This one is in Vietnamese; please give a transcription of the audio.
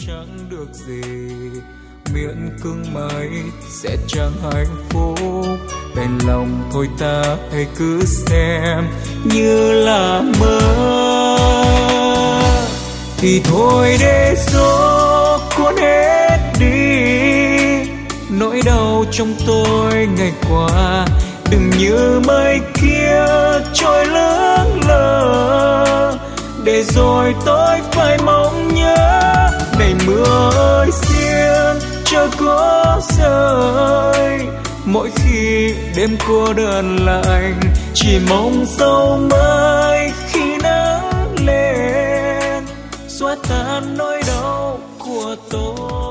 chẳng được gì, miệng cứng mấy sẽ chẳng hạnh phúc. Bèn lòng thôi ta hãy cứ xem như là mơ, thì thôi để gió cuốn hết đi nỗi đau trong tôi ngày qua. Đừng như mây kia trôi lững lờ, để rồi tôi phải mong nhớ. Này mưa ơi xiên chớ có rơi, mỗi khi đêm cô đơn lạnh chỉ mong sâu mây khi nắng lên xóa tan nỗi đau của tôi.